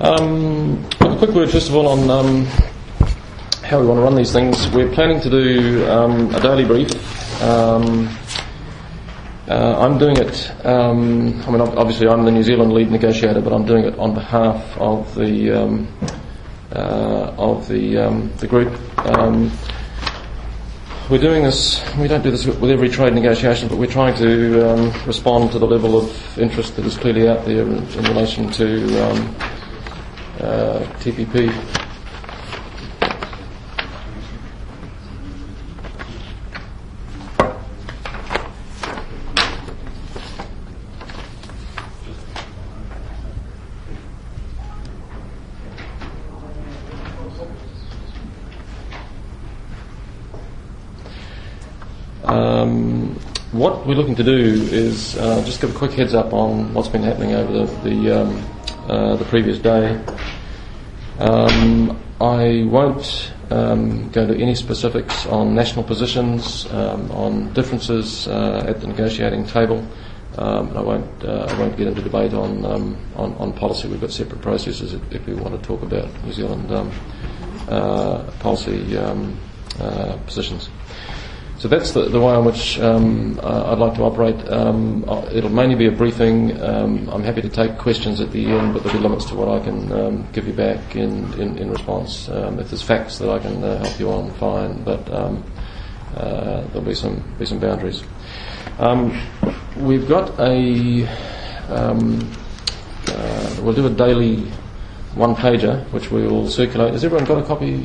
A quick word first of all on how we want to run these things. We're planning to do a daily brief. I'm doing it, obviously I'm the New Zealand lead negotiator, but I'm doing it on behalf of the group. We're doing this, we don't do this with every trade negotiation, but we're trying to respond to the level of interest that is clearly out there in relation to TPP. What we're looking to do is just give a quick heads up on what's been happening over the previous day. I won't go into any specifics on national positions, on differences at the negotiating table. I won't get into debate on policy. We've got separate processes if we want to talk about New Zealand policy positions. So that's the way in which I'd like to operate. It'll mainly be a briefing. I'm happy to take questions at the end, but there'll be limits to what I can give you back in response. If there's facts that I can help you on, fine, but there'll be some boundaries. We've got we'll do a daily one-pager, which we will circulate. Has everyone got a copy?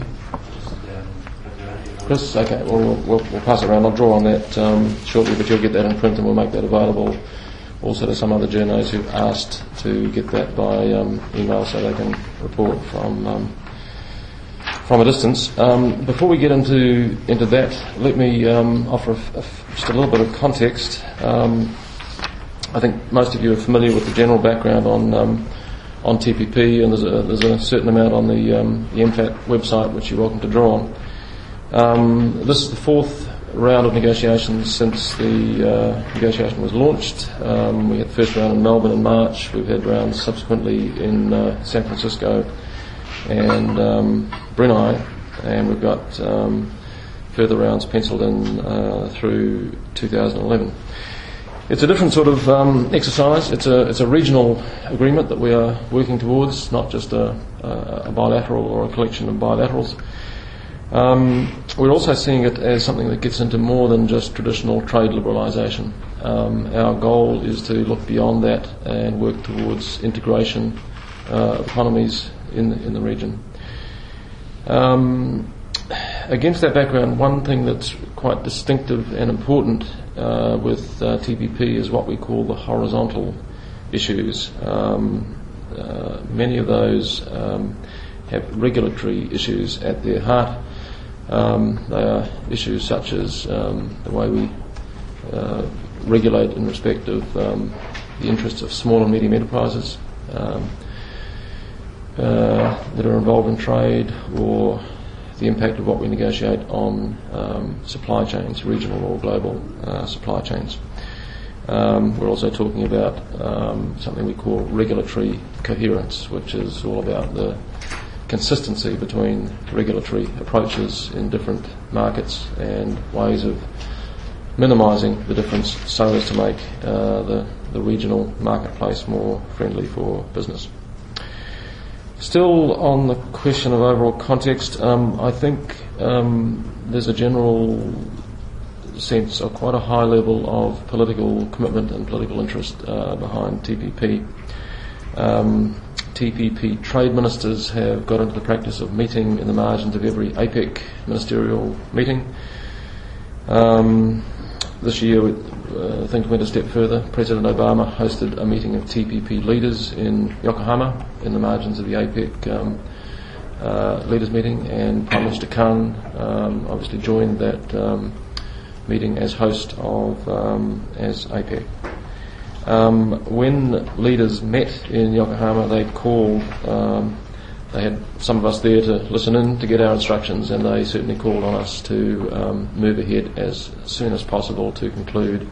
Chris? Okay, well, we'll pass it around. I'll draw on that shortly, but you'll get that in print and we'll make that available also to some other journos who've asked to get that by email so they can report from a distance. Before we get into that, let me offer just a little bit of context. I think most of you are familiar with the general background on TPP, and there's a certain amount on the MFAT website which you're welcome to draw on. This is the fourth round of negotiations since the negotiation was launched. We had the first round in Melbourne in March. We've had rounds subsequently in San Francisco and Brunei, and we've got further rounds penciled in through 2011. It's a different sort of exercise. It's a regional agreement that we are working towards, not just a bilateral or a collection of bilaterals. We're also seeing it as something that gets into more than just traditional trade liberalisation. Our goal is to look beyond that and work towards integration of economies in the region. Against that background, one thing that's quite distinctive and important with TPP is what we call the horizontal issues. Many of those have regulatory issues at their heart. They are issues such as the way we regulate in respect of the interests of small and medium enterprises that are involved in trade, or the impact of what we negotiate on supply chains, regional or global supply chains. We're also talking about something we call regulatory coherence, which is all about the consistency between regulatory approaches in different markets and ways of minimising the difference so as to make the regional marketplace more friendly for business. Still on the question of overall context, I think there's a general sense of quite a high level of political commitment and political interest behind TPP. TPP trade ministers have got into the practice of meeting in the margins of every APEC ministerial meeting. This year, things went a step further. President Obama hosted a meeting of TPP leaders in Yokohama in the margins of the APEC leaders meeting, and Prime Minister Khan obviously joined that meeting as host of as APEC. When leaders met in Yokohama, they had some of us there to listen in to get our instructions, and they certainly called on us to move ahead as soon as possible to conclude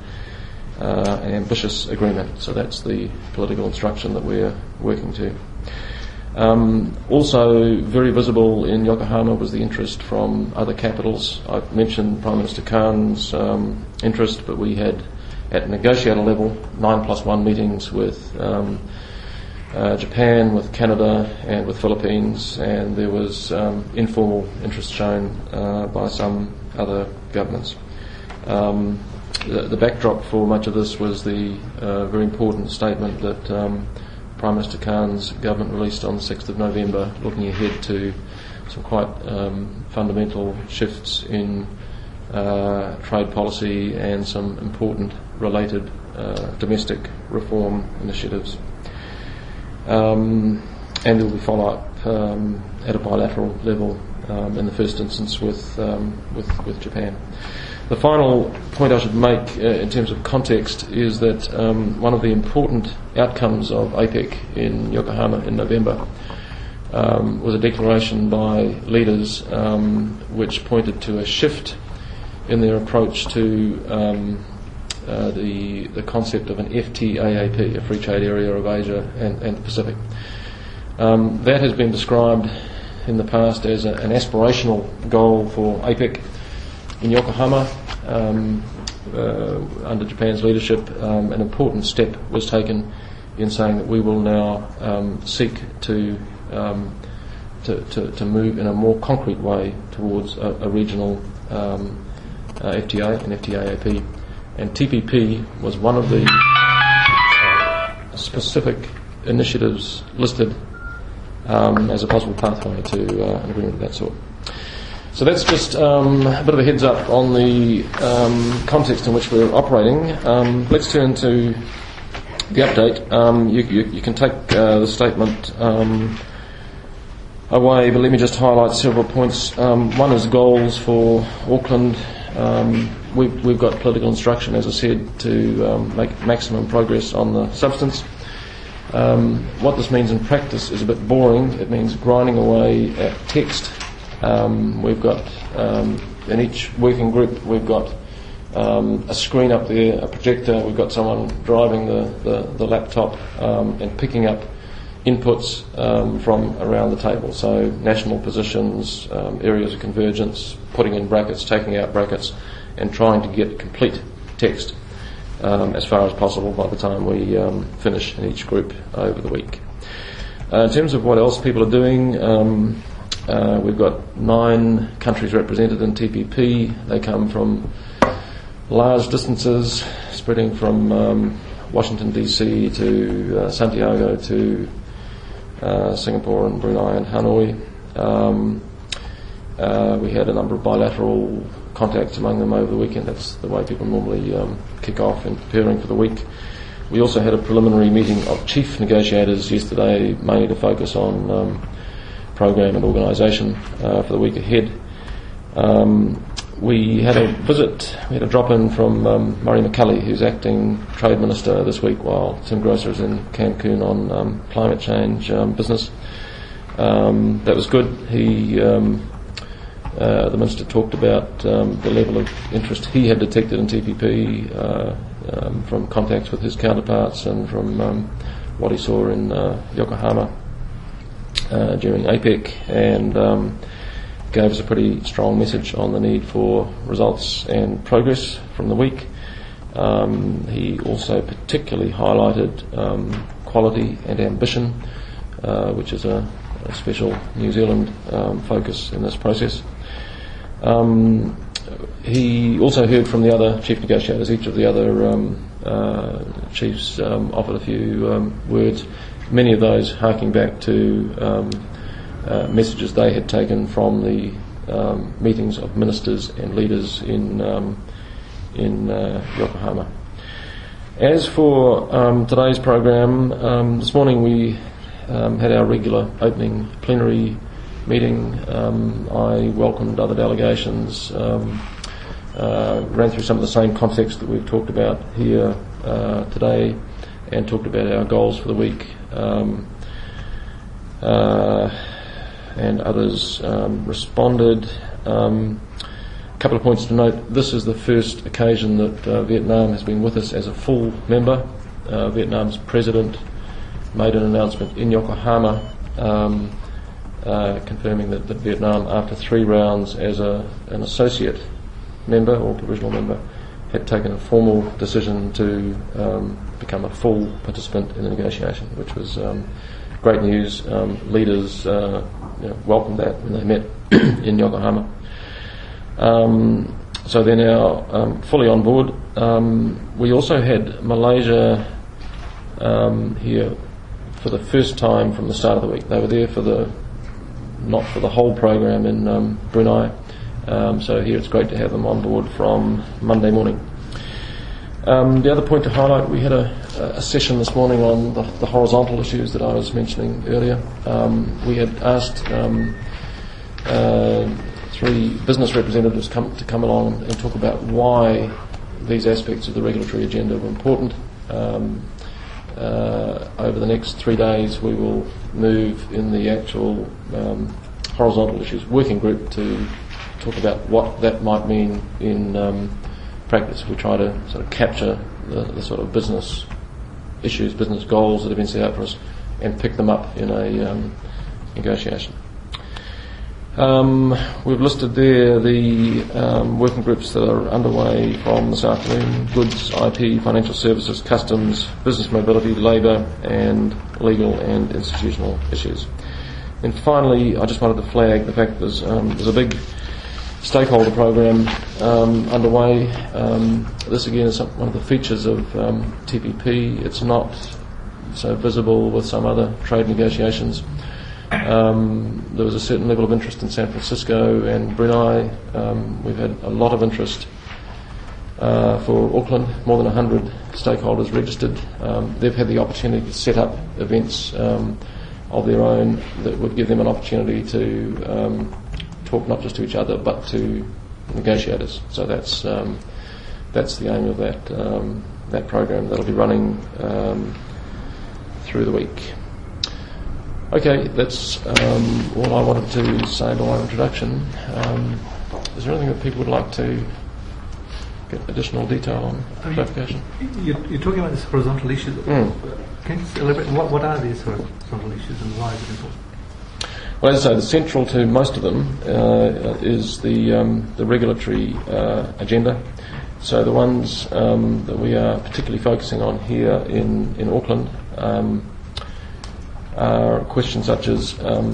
an ambitious agreement. So that's the political instruction that we're working to. Also very visible in Yokohama was the interest from other capitals. I've mentioned Prime Minister Khan's interest, but we had at negotiator level 9+1 meetings with Japan, with Canada and with Philippines, and there was informal interest shown by some other governments. The backdrop for much of this was the very important statement that Prime Minister Khan's government released on the 6th of November, looking ahead to some quite fundamental shifts in trade policy and some important related domestic reform initiatives. And there will be follow-up at a bilateral level in the first instance with Japan. The final point I should make in terms of context is that one of the important outcomes of APEC in Yokohama in November was a declaration by leaders which pointed to a shift in their approach to the concept of an FTAAP, a Free Trade Area of Asia and the Pacific. That has been described in the past as an aspirational goal for APEC. In Yokohama, under Japan's leadership, an important step was taken in saying that we will now seek to move in a more concrete way towards a regional FTA and FTAAP. And TPP was one of the specific initiatives listed as a possible pathway to an agreement of that sort. So that's just a bit of a heads up on the context in which we're operating. Let's turn to the update. You can take the statement away, but let me just highlight several points. One is goals for Auckland. We've got political instruction, as I said, to make maximum progress on the substance. What this means in practice is a bit boring. It means grinding away at text. We've got, in each working group, we've got a screen up there, a projector, we've got someone driving the laptop and picking up inputs from around the table. So national positions, areas of convergence, putting in brackets, taking out brackets, and trying to get complete text as far as possible by the time we finish in each group over the week. In terms of what else people are doing, we've got 9 countries represented in TPP. They come from large distances, spreading from Washington DC to Santiago to Singapore and Brunei and Hanoi. We had a number of bilateral contacts among them over the weekend. That's the way people normally kick off in preparing for the week. We also had a preliminary meeting of chief negotiators yesterday, mainly to focus on program and organisation for the week ahead. We had a visit, we had a drop-in from Murray McCully, who's acting Trade Minister this week, while Tim Grosser is in Cancun on climate change business. That was good. The Minister talked about the level of interest he had detected in TPP from contacts with his counterparts and from what he saw in Yokohama during APEC, and gave us a pretty strong message on the need for results and progress from the week. He also particularly highlighted quality and ambition, which is a special New Zealand focus in this process. He also heard from the other chief negotiators. Each of the other chiefs offered a few words, many of those harking back to messages they had taken from the meetings of ministers and leaders in Yokohama. As for today's program, this morning we had our regular opening plenary meeting. I welcomed other delegations, ran through some of the same context that we've talked about here today, and talked about our goals for the week. And others responded. A couple of points to note. This is the first occasion that Vietnam has been with us as a full member. Vietnam's president made an announcement in Yokohama confirming that Vietnam, after 3 rounds as an associate member or provisional member, had taken a formal decision to become a full participant in the negotiation, which was great news. Leaders welcomed that when they met in Yokohama. So they're now fully on board. We also had Malaysia here for the first time from the start of the week. They were there not for the whole program in Brunei. So here it's great to have them on board from Monday morning. The other point to highlight, we had a session this morning on the horizontal issues that I was mentioning earlier. We had asked 3 business representatives to come along and talk about why these aspects of the regulatory agenda were important. Over the next 3 days we will move in the actual horizontal issues working group to talk about what that might mean in practice. We try to sort of capture the sort of business issues, business goals that have been set out for us and pick them up in a negotiation. We've listed there the working groups that are underway from this afternoon: goods, IP, financial services, customs, business mobility, labour, and legal and institutional issues. And finally, I just wanted to flag the fact that there's a big stakeholder program underway. This again is one of the features of TPP. It's not so visible with some other trade negotiations. There was a certain level of interest in San Francisco and Brunei. We've had a lot of interest for Auckland, more than 100 stakeholders registered. They've had the opportunity to set up events of their own that would give them an opportunity to talk not just to each other but to negotiators. So that's the aim of that program that'll be running through the week. Okay, that's all I wanted to say by introduction. Is there anything that people would like to get additional detail on, clarification? You're talking about these horizontal issues. Can you just elaborate? What are these horizontal issues and why is it important? Well, as I say, the central to most of them is the regulatory agenda. So the ones that we are particularly focusing on here in Auckland are questions such as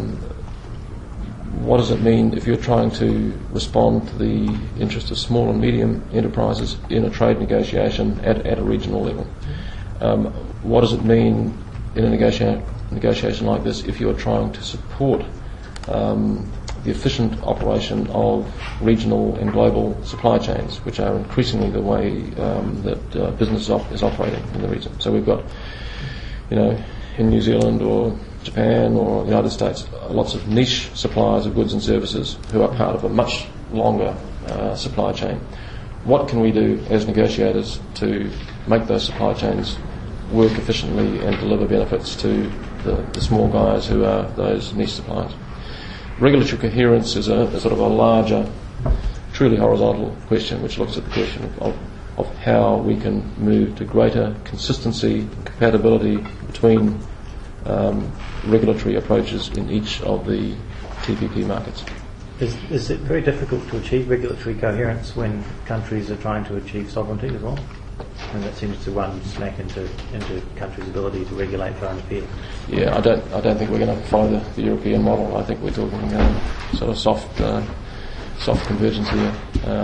what does it mean if you're trying to respond to the interests of small and medium enterprises in a trade negotiation at a regional level? What does it mean in a negotiation like this if you're trying to support the efficient operation of regional and global supply chains, which are increasingly the way that business is operating in the region? So we've got, in New Zealand or Japan or the United States, lots of niche suppliers of goods and services who are part of a much longer supply chain. What can we do as negotiators to make those supply chains work efficiently and deliver benefits to the small guys who are those niche suppliers? Regulatory coherence is a sort of a larger, truly horizontal question, which looks at the question of how we can move to greater consistency and compatibility between regulatory approaches in each of the TPP markets. Is it very difficult to achieve regulatory coherence when countries are trying to achieve sovereignty as well? And that seems to run smack into countries' ability to regulate their own affairs. Yeah, I don't think we're going to follow the European model. I think we're talking sort of soft convergence here.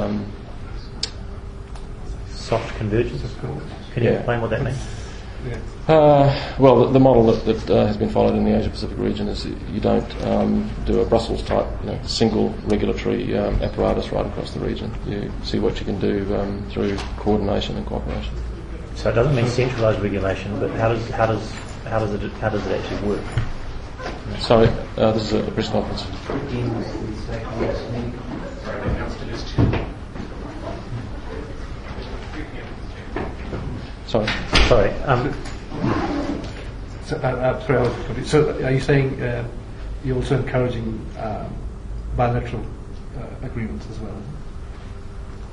Soft convergence? Can you explain what that means? Well, the model that has been followed in the Asia-Pacific region is you don't do a Brussels-type single regulatory apparatus right across the region. You see what you can do through coordination and cooperation. So it doesn't mean centralised regulation, but how does it actually work? Sorry, this is a press conference. Sorry. So are you saying you're also encouraging bilateral agreements as well?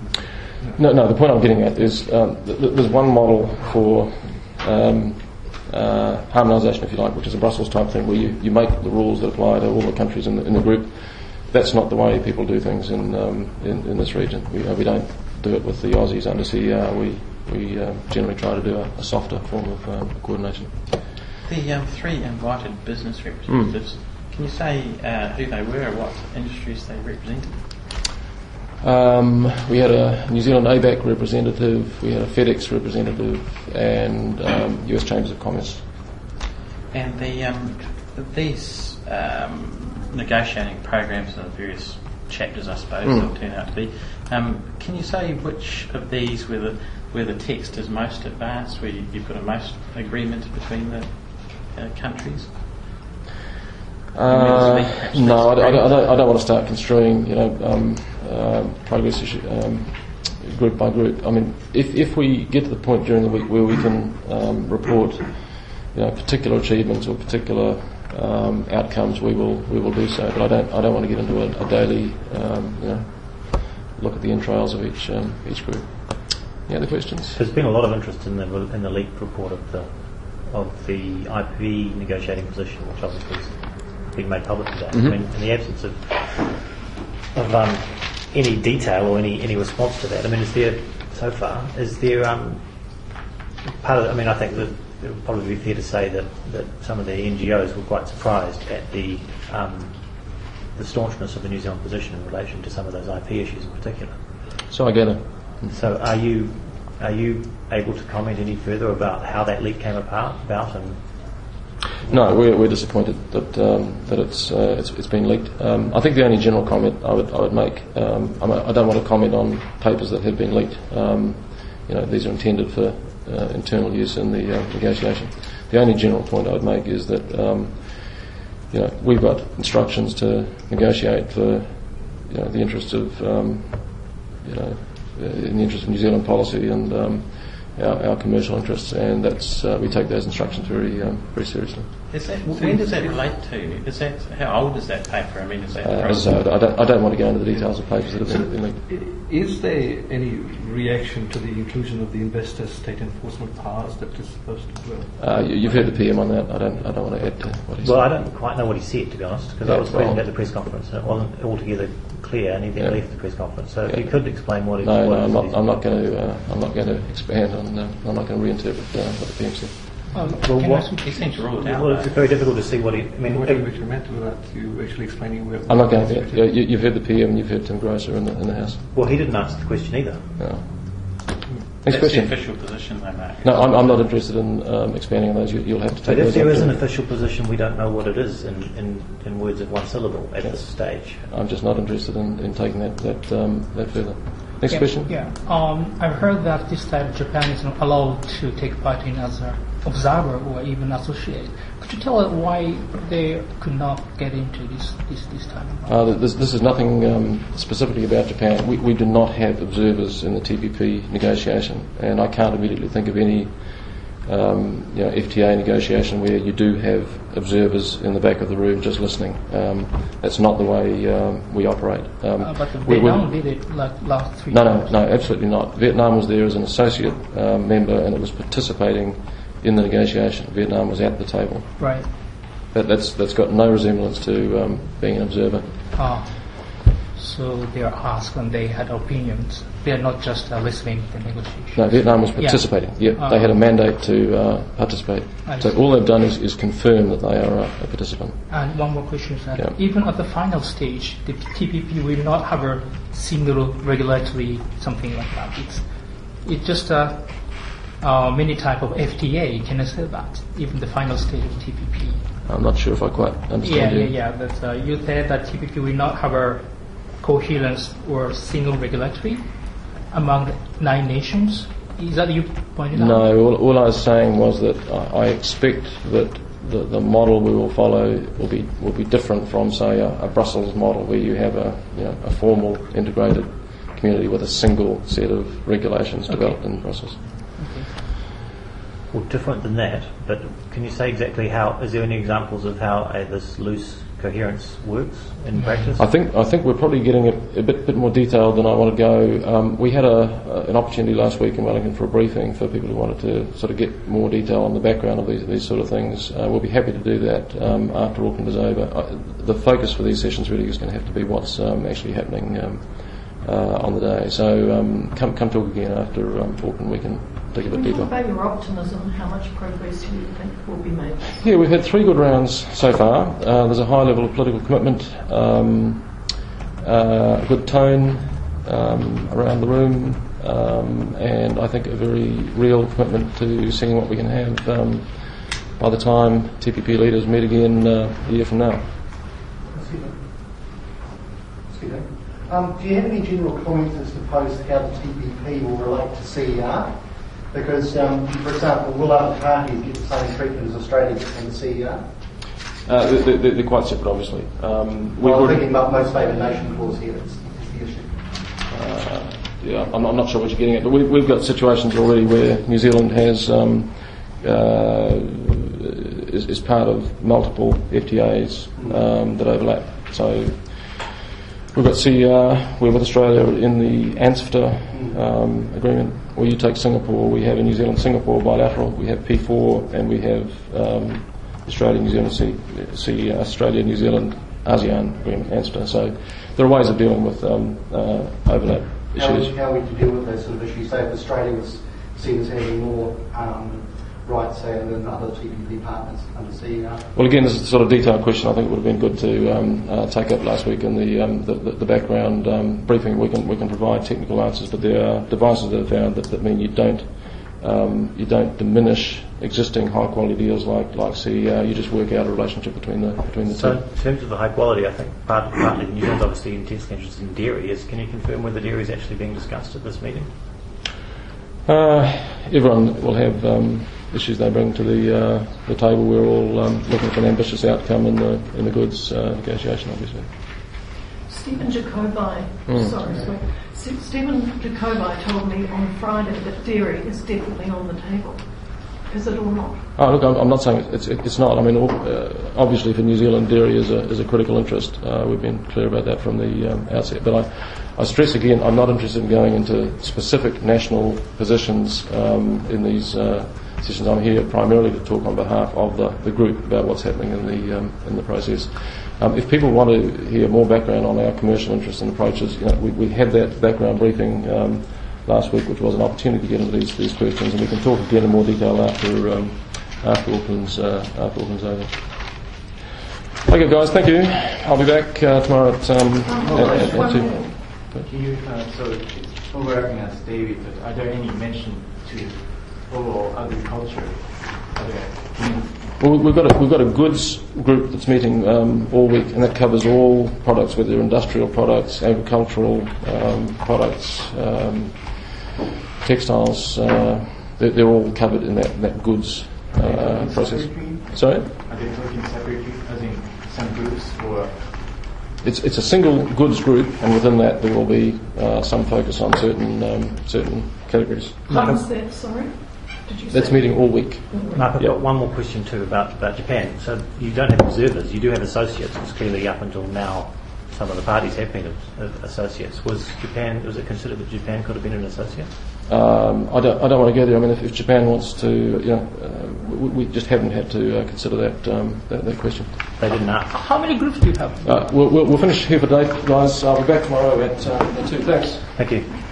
No, the point I'm getting at is there's one model for harmonisation, if you like, which is a Brussels type thing, where you make the rules that apply to all the countries in the group. That's not the way people do things in this region. We don't do it with the Aussies under CER. We generally try to do a softer form of coordination. The 3 invited business representatives, can you say who they were or what industries they represented? We had a New Zealand ABAC representative, we had a FedEx representative, and US Chambers of Commerce. And these negotiating programs and the various chapters, I suppose, they'll turn out to be. Can you say which of these where the text is most advanced, where you've got a most agreement between the countries? No, I don't want to start construing, progress issue, group by group. I mean, if we get to the point during the week where we can report, particular achievements or particular outcomes, we will do so. But I don't want to get into a daily, look at the entrails of each group. Any other questions? There's been a lot of interest in the leaked report of the IP negotiating position, which obviously has been made public today. Mm-hmm. I mean, in the absence of any detail or any response to that, I mean, is there part of? I mean, I think that it would probably be fair to say that some of the NGOs were quite surprised at the staunchness of the New Zealand position in relation to some of those IP issues in particular. So I gather. So are you able to comment any further about how that leak came about and? No, we're disappointed that it's been leaked. I think the only general comment I would make, I don't want to comment on papers that have been leaked. These are intended for internal use in the negotiation. The only general point I would make is that we've got instructions to negotiate for the interests of in the interest of New Zealand policy and our commercial interests, and that's we take those instructions very seriously. When does that relate to? How old is that paper? I mean, is that? I don't want to go into the details of papers that have been leaked. Is there any reaction to the inclusion of the investor state enforcement powers that is supposed to? You've heard the PM on that. I don't want to add to what he said. Well, I don't quite know what he said, to be honest, because I was present at the press conference and it wasn't altogether clear, and he then left the press conference. So if you could explain what it is. No, I'm not going to expand on. I'm not going to reinterpret what the PM said. He seems to rule it out. Well, it's very difficult to see what he. I mean, what you meant without you actually explaining where. I'm not going to. You've heard the PM. You've heard Tim Grosser in the House. Well, he didn't answer the question either. No. Next question. The official position they make. No, I'm not interested in expanding on those. You'll have to take. But if there is an official position, we don't know what it is in words of one syllable at this stage. I'm just not interested in taking that further. Next question. Yeah. I've heard that this time Japan is not allowed to take part in as an observer or even associate. Could you tell us why they could not get into this time? This is nothing specifically about Japan. We do not have observers in the TPP negotiation, and I can't immediately think of any FTA negotiation where you do have observers in the back of the room just listening. That's not the way we operate. But Vietnam did it like last 3 years. No, absolutely not. Vietnam was there as an associate member, and it was participating in the negotiation. Vietnam was at the table. Right. That's got no resemblance to being an observer. So they are asked and they had opinions. They are not just listening to the negotiations. No, Vietnam was participating. Yeah, they had a mandate to participate. So all they've done is confirm that they are a participant. And one more question is that even at the final stage, the TPP will not have a single regulatory something like that. It's just many type of FTA. Can I say that? Even the final stage of TPP. I'm not sure if I quite understand you. Yeah. That you said that TPP will not have a coherence or single regulatory among the 9 nations. Is that you pointed out? No, all I was saying was that I expect that the model we will follow will be different from, say, a Brussels model where you have a formal integrated community with a single set of regulations developed in Brussels. Well, different than that, but can you say exactly how? Is there any examples of how this loose coherence works in practice? I think we're probably getting a bit more detailed than I want to go. We had an opportunity last week in Wellington for a briefing for people who wanted to sort of get more detail on the background of these sort of things. We'll be happy to do that after Auckland is over. The focus for these sessions really is going to have to be what's actually happening on the day. So come talk again after Auckland. We can dig a bit deeper. About your optimism, how much progress do you think will be made? Yeah, we've had 3 good rounds so far. There's a high level of political commitment, a good tone around the room, and I think a very real commitment to seeing what we can have by the time TPP leaders meet again a year from now. Do you have any general comments as to how the TPP will relate to CER? Because, for example, will other parties get the same treatment as Australia gets on the CER? They're quite separate, obviously. I'm thinking about most favoured nation clause here is the issue. Yeah, I'm not sure what you're getting at, but we've got situations already where New Zealand has is part of multiple FTAs that overlap. So we've got CER, we're with Australia in the ANZFTA agreement. Or you take Singapore, we have a New Zealand-Singapore bilateral, we have P4, and we have Australia-New Zealand, Australia-New Zealand ASEAN agreement, ANZFTA. So there are ways of dealing with overlap issues. How are we to deal with those sort of issues? Say if Australia was seen as having more rights, say, than other TPP partners under CER? Well, again, this is the sort of detailed question I think would have been good to take up last week in the background briefing. We can provide technical answers, but there are devices that are found that mean you don't diminish existing high quality deals like CER. You just work out a relationship between the So two. in terms of the high quality, I think partly New Zealand's obviously intensely interested in dairy. Can you confirm whether dairy is actually being discussed at this meeting? Everyone will have issues they bring to the table. We're all looking for an ambitious outcome in the goods negotiation, obviously. Stephen Jacobi, Stephen Jacobi told me on Friday that dairy is definitely on the table. Is it or not? Oh, look, I'm not saying it's not. I mean, obviously for New Zealand, dairy is a critical interest. We've been clear about that from the outset. But I stress again, I'm not interested in going into specific national positions in these sessions. I'm here primarily to talk on behalf of the group about what's happening in the process. If people want to hear more background on our commercial interests and approaches, we had that background briefing last week, which was an opportunity to get into these questions, and we can talk again in more detail after Auckland's over. Okay, guys, thank you. I'll be back tomorrow at 2. Can you so it's overlapping as David, but are there any mention to follow agriculture? Well, we've got a goods group that's meeting all week, and that covers all products, whether they're industrial products, agricultural products, textiles. They're all covered in that goods process. Separately? Sorry? Are they talking separately, as in some groups, or? It's a single goods group, and within that there will be some focus on certain categories. How is that, sorry? Did you That's say? meeting all week. Mark, I've Yep. got one more question too about Japan. So you don't have observers, you do have associates, because clearly up until now some of the parties have been associates. Was it considered that Japan could have been an associate? I don't want to go there. I mean, if Japan wants to, we just haven't had to consider that question. They didn't ask. How many groups do you have? We'll finish here for today, guys. I'll be back tomorrow at 2. Thanks. Thank you.